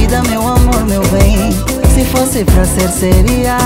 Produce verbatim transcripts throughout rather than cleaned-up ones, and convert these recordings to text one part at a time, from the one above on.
vida, meu amor, meu bem. Se fosse pra ser, seria.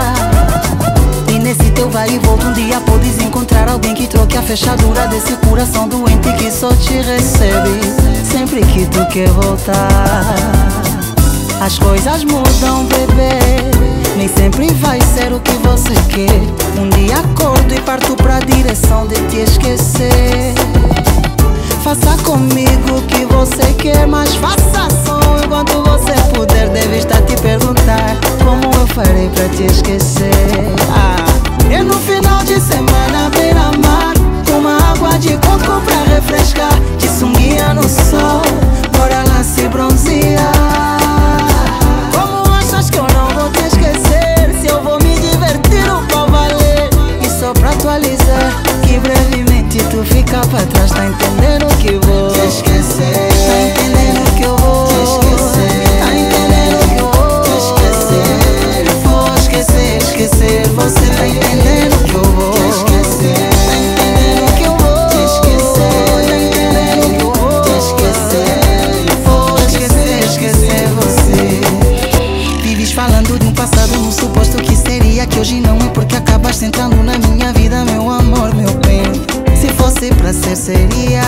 E nesse teu vai e volta um dia podes encontrar alguém que troque a fechadura desse coração doente que só te recebe sempre que tu quer voltar. As coisas mudam, bebê, nem sempre vai ser o que você quer. Um dia acordo e parto pra direção de te esquecer. Faça comigo o que você quer, mas faça som enquanto você puder. Deve estar te perguntar como eu farei pra te esquecer. Ah, e no final de semana beira-mar, uma água de coco pra refrescar, de sunguinha no sol, bora lá se bronzear. Como achas que eu não vou te esquecer? Se eu vou me divertir ou pra valer? E só pra atualizar, que brevemente tu fica pra trás. Tá entendendo que vou te esquecer? Tá entendendo que eu vou te esquecer? Tá entendendo que eu vou te esquecer? Vou esquecer, esquecer. Você tá entendendo que eu vou te esquecer? Tá entendendo que eu vou te esquecer? Tá entendendo que eu vou te esquecer? Vou esquecer, esquecer você. Vives falando de um passado num suposto que seria, que hoje não é porque acabaste entrando na minha vida, meu amor, meu bem. Se fosse pra ser, seria.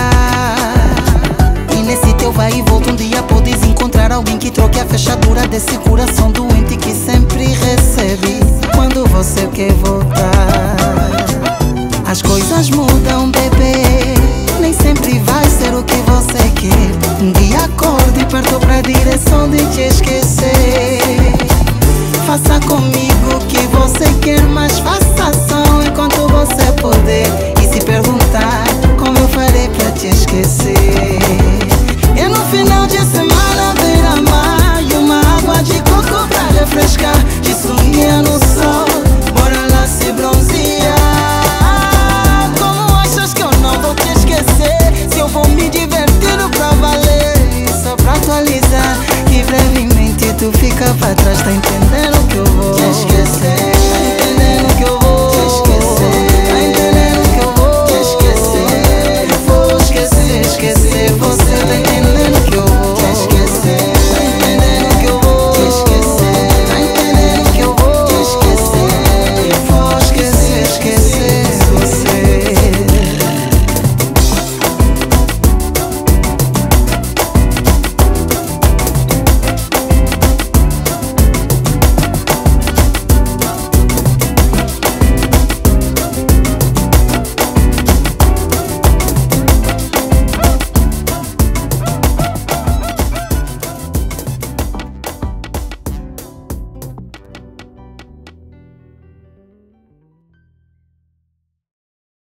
E nesse teu vai e volta um dia podes encontrar alguém que troque a fechadura desse coração doente que sempre recebe quando você quer voltar. As coisas mudam, bebê, nem sempre vai ser o que você quer. Um dia acorde e parto pra direção de te esquecer. Faça comigo o que você quer, mas faça som enquanto você puder. E se perguntar como eu farei pra te esquecer. E no final de semana beira-mar, e uma água de coco pra refrescar, de sunguinha no sol, bora lá se bronzear. Como achas que eu não vou te esquecer? Se eu vou me divertir pra valer? E só pra atualizar, que brevemente tu fica pra trás. Tá entendendo que eu vou te esquecer?